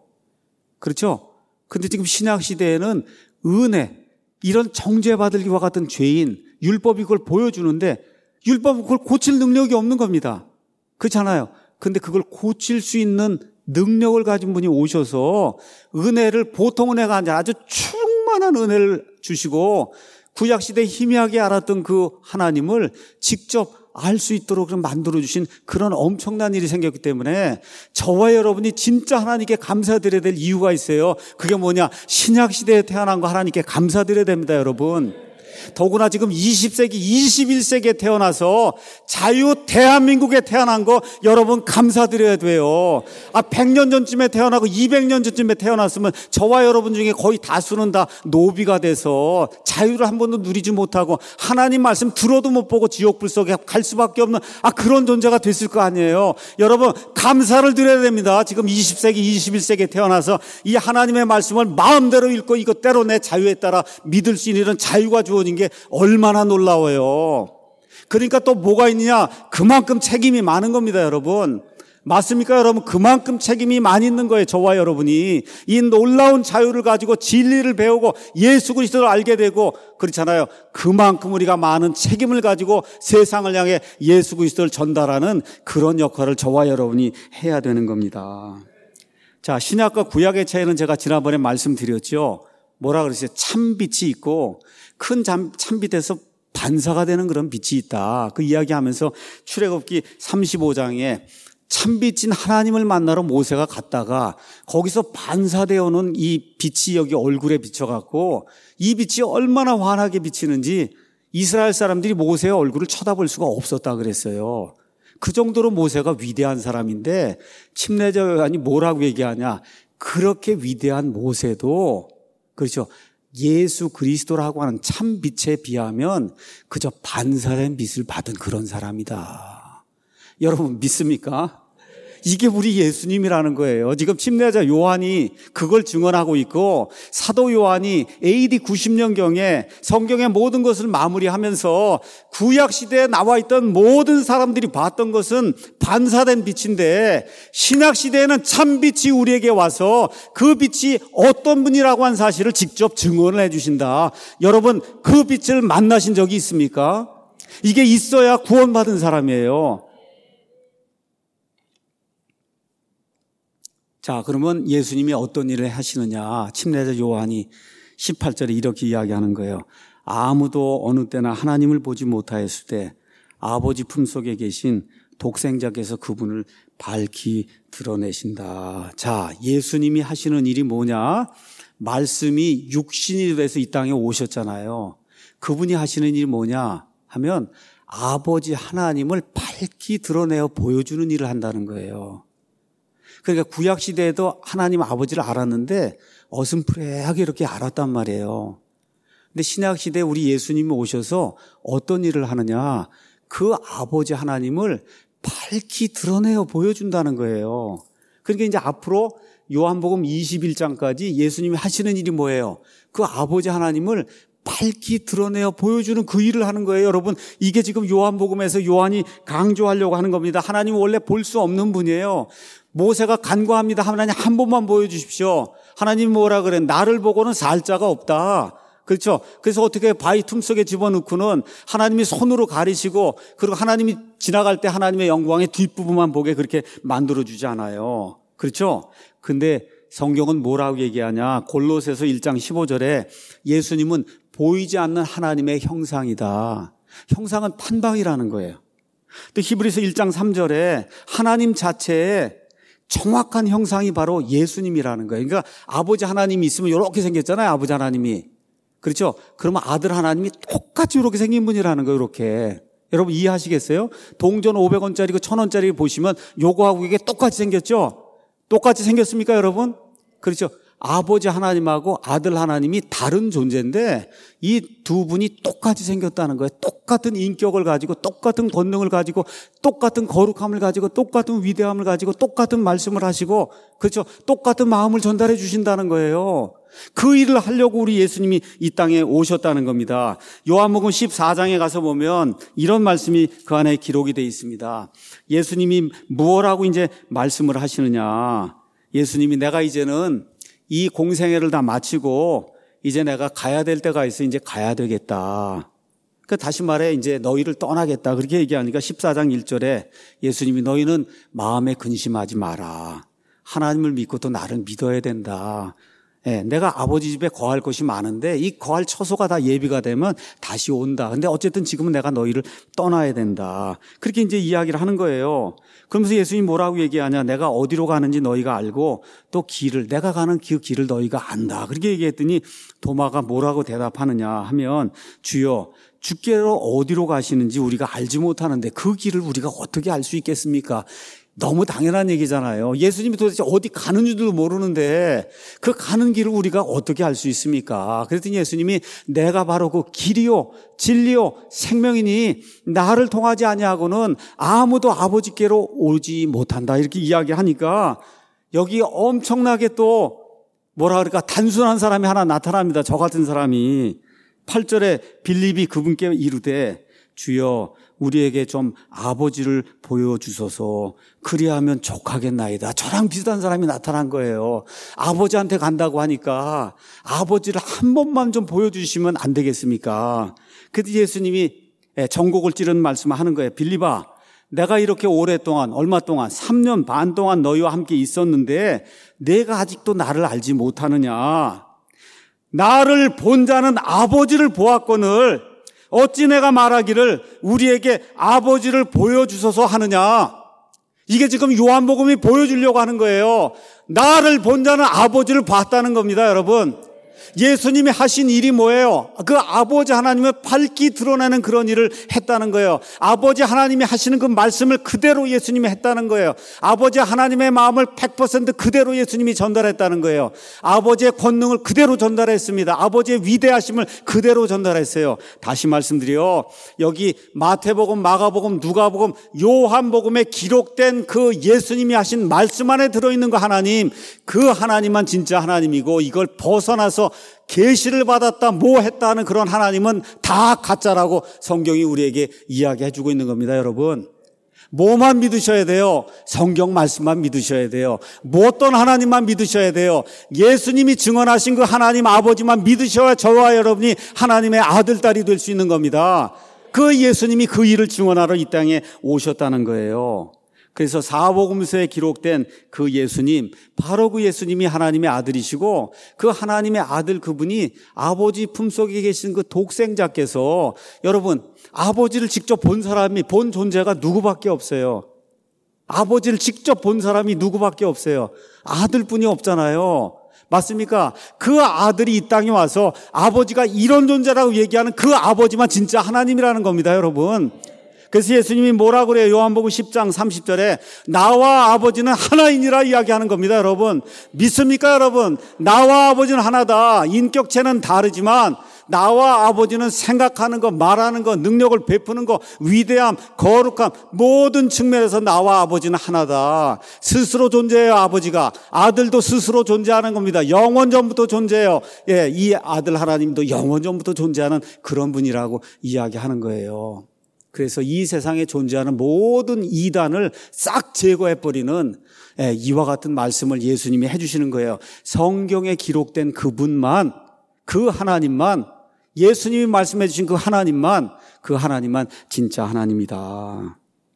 그렇죠? 근데 지금 신약시대에는 은혜, 이런 정죄받을기와 같은 죄인, 율법이 그걸 보여주는데 율법은 그걸 고칠 능력이 없는 겁니다. 그렇잖아요. 근데 그걸 고칠 수 있는 능력을 가진 분이 오셔서 은혜를 보통 은혜가 아니라 아주 충만한 은혜를 주시고 구약시대에 희미하게 알았던 그 하나님을 직접 알 수 있도록 만들어주신 그런 엄청난 일이 생겼기 때문에 저와 여러분이 진짜 하나님께 감사드려야 될 이유가 있어요. 그게 뭐냐? 신약시대에 태어난 거 하나님께 감사드려야 됩니다, 여러분. 더구나 지금 20세기, 21세기에 태어나서 자유 대한민국에 태어난 거 여러분 감사드려야 돼요. 100년 전쯤에 태어나고 200년 전쯤에 태어났으면 저와 여러분 중에 거의 다수는 다 노비가 돼서 자유를 한 번도 누리지 못하고 하나님 말씀 들어도 못 보고 지옥불 속에 갈 수밖에 없는 그런 존재가 됐을 거 아니에요. 여러분 감사를 드려야 됩니다. 지금 20세기, 21세기에 태어나서 이 하나님의 말씀을 마음대로 읽고 이것대로 내 자유에 따라 믿을 수 있는 이런 자유가 주어진 게 얼마나 놀라워요. 그러니까 또 뭐가 있느냐? 그만큼 책임이 많은 겁니다, 여러분. 맞습니까, 여러분? 그만큼 책임이 많이 있는 거예요, 저와 여러분이. 이 놀라운 자유를 가지고 진리를 배우고 예수 그리스도를 알게 되고 그렇잖아요. 그만큼 우리가 많은 책임을 가지고 세상을 향해 예수 그리스도를 전달하는 그런 역할을 저와 여러분이 해야 되는 겁니다. 자, 신약과 구약의 차이는 제가 지난번에 말씀드렸죠. 뭐라 그랬어요? 참빛이 있고 큰 참빛에서 반사가 되는 그런 빛이 있다. 그 이야기하면서 출애굽기 35장에 참빛인 하나님을 만나러 모세가 갔다가 거기서 반사되어오는 이 빛이 여기 얼굴에 비춰갖고 이 빛이 얼마나 환하게 비치는지 이스라엘 사람들이 모세의 얼굴을 쳐다볼 수가 없었다 그랬어요. 그 정도로 모세가 위대한 사람인데 침례자 요한이 뭐라고 얘기하냐? 그렇게 위대한 모세도 그렇죠. 예수 그리스도라고 하는 참 빛에 비하면 그저 반사된 빛을 받은 그런 사람이다. 여러분 믿습니까? 이게 우리 예수님이라는 거예요. 지금 침례자 요한이 그걸 증언하고 있고 사도 요한이 AD 90년경에 성경의 모든 것을 마무리하면서 구약시대에 나와 있던 모든 사람들이 봤던 것은 반사된 빛인데 신약시대에는 참빛이 우리에게 와서 그 빛이 어떤 분이라고 한 사실을 직접 증언을 해 주신다. 여러분 그 빛을 만나신 적이 있습니까? 이게 있어야 구원받은 사람이에요. 자, 그러면 예수님이 어떤 일을 하시느냐? 침례자 요한이 18절에 이렇게 이야기하는 거예요. 아무도 어느 때나 하나님을 보지 못하였을 때 아버지 품속에 계신 독생자께서 그분을 밝히 드러내신다. 자, 예수님이 하시는 일이 뭐냐? 말씀이 육신이 돼서 이 땅에 오셨잖아요. 그분이 하시는 일이 뭐냐 하면 아버지 하나님을 밝히 드러내어 보여주는 일을 한다는 거예요. 그러니까 구약시대에도 하나님 아버지를 알았는데 어슴푸레하게 이렇게 알았단 말이에요. 근데 신약시대에 우리 예수님이 오셔서 어떤 일을 하느냐? 그 아버지 하나님을 밝히 드러내어 보여준다는 거예요. 그러니까 이제 앞으로 요한복음 21장까지 예수님이 하시는 일이 뭐예요? 그 아버지 하나님을 밝히 드러내어 보여주는 그 일을 하는 거예요. 여러분 이게 지금 요한복음에서 요한이 강조하려고 하는 겁니다. 하나님은 원래 볼 수 없는 분이에요. 모세가 간구합니다. 하나님 한 번만 보여주십시오. 하나님 뭐라 그래? 나를 보고는 살 자가 없다. 그렇죠? 그래서 어떻게 바위 틈 속에 집어넣고는 하나님이 손으로 가리시고 그리고 하나님이 지나갈 때 하나님의 영광의 뒷부분만 보게 그렇게 만들어주지 않아요. 그렇죠? 근데 성경은 뭐라고 얘기하냐? 골로새서 1장 15절에 예수님은 보이지 않는 하나님의 형상이다. 형상은 판박이라는 거예요. 또 히브리서 1장 3절에 하나님 자체의 정확한 형상이 바로 예수님이라는 거예요. 그러니까 아버지 하나님이 있으면 이렇게 생겼잖아요. 아버지 하나님이. 그렇죠? 그러면 아들 하나님이 똑같이 이렇게 생긴 분이라는 거예요. 이렇게. 여러분 이해하시겠어요? 동전 500원짜리, 1000원짜리 보시면 요거하고 이게 똑같이 생겼죠? 똑같이 생겼습니까, 여러분? 그렇죠? 아버지 하나님하고 아들 하나님이 다른 존재인데 이 두 분이 똑같이 생겼다는 거예요. 똑같은 인격을 가지고 똑같은 권능을 가지고 똑같은 거룩함을 가지고 똑같은 위대함을 가지고 똑같은 말씀을 하시고 그렇죠. 똑같은 마음을 전달해 주신다는 거예요. 그 일을 하려고 우리 예수님이 이 땅에 오셨다는 겁니다. 요한복음 14장에 가서 보면 이런 말씀이 그 안에 기록이 되어 있습니다. 예수님이 무엇라고 이제 말씀을 하시느냐. 예수님이 내가 이제는 이 공생애를 다 마치고 이제 내가 가야 될 때가 있어 이제 가야 되겠다. 그러니까 다시 말해 이제 너희를 떠나겠다. 그렇게 얘기하니까 14장 1절에 예수님이 너희는 마음에 근심하지 마라. 하나님을 믿고 또 나를 믿어야 된다. 예, 내가 아버지 집에 거할 곳이 많은데 이 거할 처소가 다 예비가 되면 다시 온다. 근데 어쨌든 지금은 내가 너희를 떠나야 된다. 그렇게 이제 이야기를 하는 거예요. 그러면서 예수님이 뭐라고 얘기하냐. 내가 어디로 가는지 너희가 알고 또 길을, 내가 가는 그 길을 너희가 안다. 그렇게 얘기했더니 도마가 뭐라고 대답하느냐 하면 주여 주께로 어디로 가시는지 우리가 알지 못하는데 그 길을 우리가 어떻게 알 수 있겠습니까? 너무 당연한 얘기잖아요. 예수님이 도대체 어디 가는 줄도 모르는데 그 가는 길을 우리가 어떻게 알 수 있습니까? 그랬더니 예수님이 내가 바로 그 길이요 진리요 생명이니 나를 통하지 아니하고는 아무도 아버지께로 오지 못한다. 이렇게 이야기하니까 여기 엄청나게 또 뭐라 그럴까 단순한 사람이 하나 나타납니다. 저 같은 사람이 8절에 빌립이 그분께 이르되 주여 우리에게 좀 아버지를 보여주소서 그리하면 족하겠나이다. 저랑 비슷한 사람이 나타난 거예요. 아버지한테 간다고 하니까 아버지를 한 번만 좀 보여주시면 안 되겠습니까? 그때 예수님이 전곡을 찌르는 말씀을 하는 거예요. 빌립아, 내가 이렇게 오랫동안 얼마 동안 3년 반 동안 너희와 함께 있었는데 내가 아직도 나를 알지 못하느냐. 나를 본 자는 아버지를 보았거늘 어찌 내가 말하기를 우리에게 아버지를 보여주소서 하느냐. 이게 지금 요한복음이 보여주려고 하는 거예요. 나를 본 자는 아버지를 봤다는 겁니다, 여러분. 예수님이 하신 일이 뭐예요? 그 아버지 하나님을 밝히 드러내는 그런 일을 했다는 거예요. 아버지 하나님이 하시는 그 말씀을 그대로 예수님이 했다는 거예요. 아버지 하나님의 마음을 100% 그대로 예수님이 전달했다는 거예요. 아버지의 권능을 그대로 전달했습니다. 아버지의 위대하심을 그대로 전달했어요. 다시 말씀드려 여기 마태복음, 마가복음, 누가복음, 요한복음에 기록된 그 예수님이 하신 말씀 안에 들어있는 그 하나님, 그 하나님만 진짜 하나님이고 이걸 벗어나서 계시를 받았다 뭐 했다 하는 그런 하나님은 다 가짜라고 성경이 우리에게 이야기해 주고 있는 겁니다. 여러분 뭐만 믿으셔야 돼요? 성경 말씀만 믿으셔야 돼요. 뭐 어떤 하나님만 믿으셔야 돼요? 예수님이 증언하신 그 하나님 아버지만 믿으셔야 저와 여러분이 하나님의 아들 딸이 될 수 있는 겁니다. 그 예수님이 그 일을 증언하러 이 땅에 오셨다는 거예요. 그래서 사복음서에 기록된 그 예수님, 바로 그 예수님이 하나님의 아들이시고 그 하나님의 아들 그분이 아버지 품속에 계신 그 독생자께서 여러분 아버지를 직접 본 사람이 본 존재가 누구밖에 없어요. 아버지를 직접 본 사람이 누구밖에 없어요. 아들뿐이 없잖아요. 맞습니까? 그 아들이 이 땅에 와서 아버지가 이런 존재라고 얘기하는 그 아버지만 진짜 하나님이라는 겁니다, 여러분. 그래서 예수님이 뭐라고 그래요? 요한복음 10장 30절에 나와 아버지는 하나이니라 이야기하는 겁니다, 여러분. 믿습니까, 여러분? 나와 아버지는 하나다. 인격체는 다르지만 나와 아버지는 생각하는 거, 말하는 거, 능력을 베푸는 거, 위대함, 거룩함 모든 측면에서 나와 아버지는 하나다. 스스로 존재해요, 아버지가. 아들도 스스로 존재하는 겁니다. 영원 전부터 존재해요. 예, 이 아들 하나님도 영원 전부터 존재하는 그런 분이라고 이야기하는 거예요. 그래서 이 세상에 존재하는 모든 이단을 싹 제거해버리는 이와 같은 말씀을 예수님이 해주시는 거예요. 성경에 기록된 그분만, 그 하나님만, 예수님이 말씀해 주신 그 하나님만 진짜 하나님이다.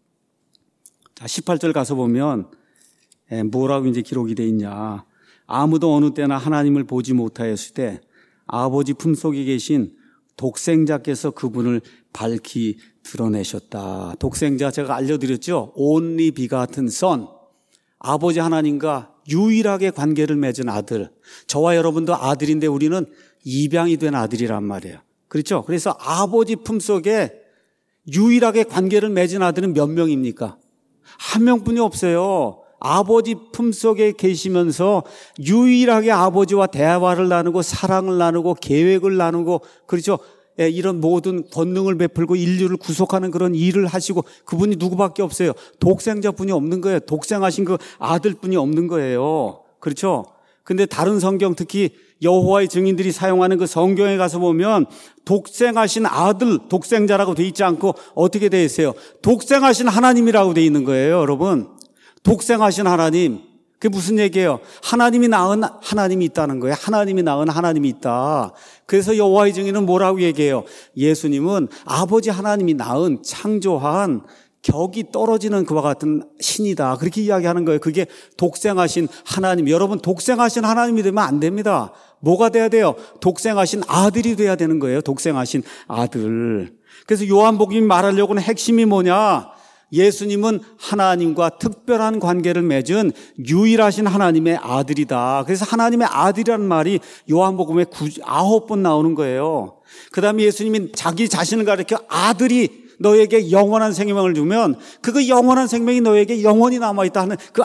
자, 18절 가서 보면 뭐라고 이제 기록이 돼 있냐. 아무도 어느 때나 하나님을 보지 못하였을 때 아버지 품속에 계신 독생자께서 그분을 밝히 드러내셨다. 독생자 제가 알려드렸죠. only begotten son. 아버지 하나님과 유일하게 관계를 맺은 아들. 저와 여러분도 아들인데 우리는 입양이 된 아들이란 말이에요. 그렇죠? 그래서 아버지 품속에 유일하게 관계를 맺은 아들은 몇 명입니까? 한 명뿐이 없어요. 아버지 품속에 계시면서 유일하게 아버지와 대화를 나누고 사랑을 나누고 계획을 나누고 그렇죠. 이런 모든 권능을 베풀고 인류를 구속하는 그런 일을 하시고 그분이 누구밖에 없어요. 독생자뿐이 없는 거예요. 독생하신 그 아들뿐이 없는 거예요. 그렇죠. 근데 다른 성경 특히 여호와의 증인들이 사용하는 그 성경에 가서 보면 독생하신 아들, 독생자라고 돼 있지 않고 어떻게 돼 있어요? 독생하신 하나님이라고 돼 있는 거예요, 여러분. 독생하신 하나님. 그게 무슨 얘기예요? 하나님이 낳은 하나님이 있다는 거예요. 하나님이 낳은 하나님이 있다. 그래서 여호와의 증인은 뭐라고 얘기해요? 예수님은 아버지 하나님이 낳은 창조한 격이 떨어지는 그와 같은 신이다. 그렇게 이야기하는 거예요. 그게 독생하신 하나님. 여러분, 독생하신 하나님이 되면 안 됩니다. 뭐가 돼야 돼요? 독생하신 아들이 돼야 되는 거예요. 독생하신 아들. 그래서 요한복음이 말하려고 하는 핵심이 뭐냐? 예수님은 하나님과 특별한 관계를 맺은 유일하신 하나님의 아들이다. 그래서 하나님의 아들이라는 말이 요한복음에 9번 나오는 거예요. 그 다음에 예수님이 자기 자신을 가리켜 아들이 너에게 영원한 생명을 주면 그 영원한 생명이 너에게 영원히 남아있다 하는 그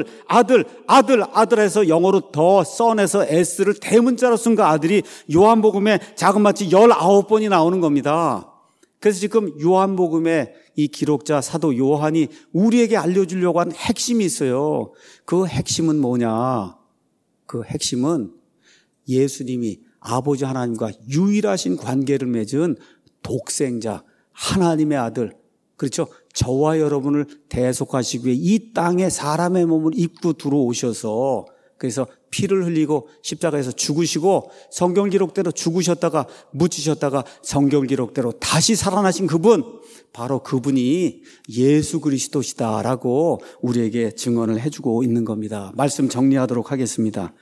아들에서 영어로 더 son에서 s를 대문자로 쓴 그 아들이 요한복음에 자그마치 19번이 나오는 겁니다. 그래서 지금 요한복음의 이 기록자 사도 요한이 우리에게 알려주려고 하는 핵심이 있어요. 그 핵심은 뭐냐? 그 핵심은 예수님이 아버지 하나님과 유일하신 관계를 맺은 독생자, 하나님의 아들, 그렇죠? 저와 여러분을 대속하시기 위해 이 땅에 사람의 몸을 입고 들어오셔서 그래서 피를 흘리고 십자가에서 죽으시고 성경 기록대로 죽으셨다가 묻히셨다가 성경 기록대로 다시 살아나신 그분, 바로 그분이 예수 그리스도시다라고 우리에게 증언을 해주고 있는 겁니다. 말씀 정리하도록 하겠습니다.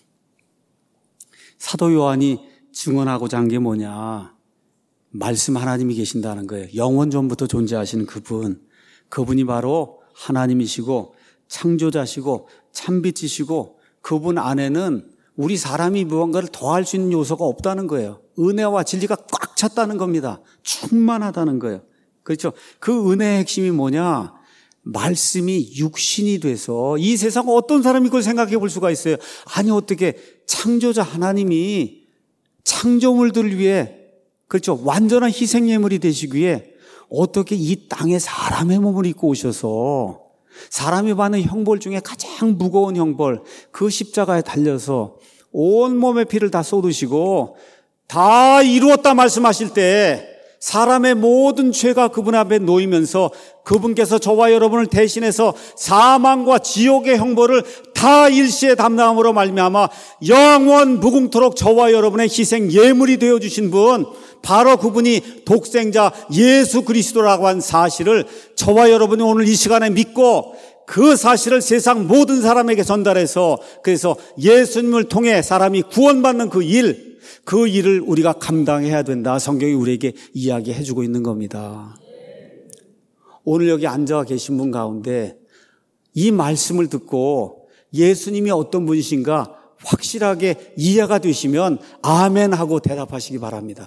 사도 요한이 증언하고자 한 게 뭐냐? 말씀 하나님이 계신다는 거예요. 영원 전부터 존재하시는 그분이 바로 하나님이시고 창조자시고 참빛이시고 그분 안에는 우리 사람이 무언가를 더할 수 있는 요소가 없다는 거예요. 은혜와 진리가 꽉 찼다는 겁니다. 충만하다는 거예요. 그렇죠? 그 은혜의 핵심이 뭐냐? 말씀이 육신이 돼서 이 세상 어떤 사람이 그걸 생각해 볼 수가 있어요. 아니 어떻게 창조자 하나님이 창조물들을 위해 그렇죠. 완전한 희생예물이 되시기 위해 어떻게 이 땅에 사람의 몸을 입고 오셔서 사람이 받는 형벌 중에 가장 무거운 형벌 그 십자가에 달려서 온몸의 피를 다 쏟으시고 다 이루었다 말씀하실 때 사람의 모든 죄가 그분 앞에 놓이면서 그분께서 저와 여러분을 대신해서 사망과 지옥의 형벌을 다 일시에 담당함으로 말미암아 영원 무궁토록 저와 여러분의 희생 예물이 되어주신 분, 바로 그분이 독생자 예수 그리스도라고 한 사실을 저와 여러분이 오늘 이 시간에 믿고 그 사실을 세상 모든 사람에게 전달해서 그래서 예수님을 통해 사람이 구원받는 그 일을 우리가 감당해야 된다. 성경이 우리에게 이야기해주고 있는 겁니다. 오늘 여기 앉아 계신 분 가운데 이 말씀을 듣고 예수님이 어떤 분이신가 확실하게 이해가 되시면 아멘 하고 대답하시기 바랍니다.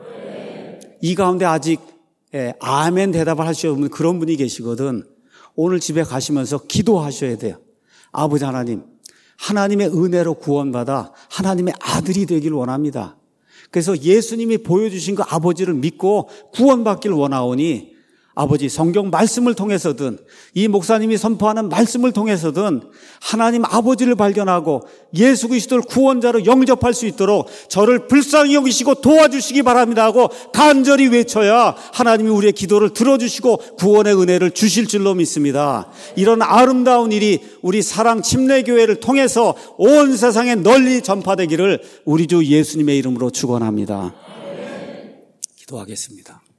이 가운데 아직 아멘 대답을 하셔야 하는 그런 분이 계시거든. 오늘 집에 가시면서 기도하셔야 돼요. 아버지 하나님, 하나님의 은혜로 구원받아 하나님의 아들이 되길 원합니다. 그래서 예수님이 보여주신 그 아버지를 믿고 구원받길 원하오니 아버지 성경 말씀을 통해서든 이 목사님이 선포하는 말씀을 통해서든 하나님 아버지를 발견하고 예수 그리스도를 구원자로 영접할 수 있도록 저를 불쌍히 여기시고 도와주시기 바랍니다 하고 간절히 외쳐야 하나님이 우리의 기도를 들어주시고 구원의 은혜를 주실 줄로 믿습니다. 이런 아름다운 일이 우리 사랑 침례교회를 통해서 온 세상에 널리 전파되기를 우리 주 예수님의 이름으로 축원합니다. 기도하겠습니다.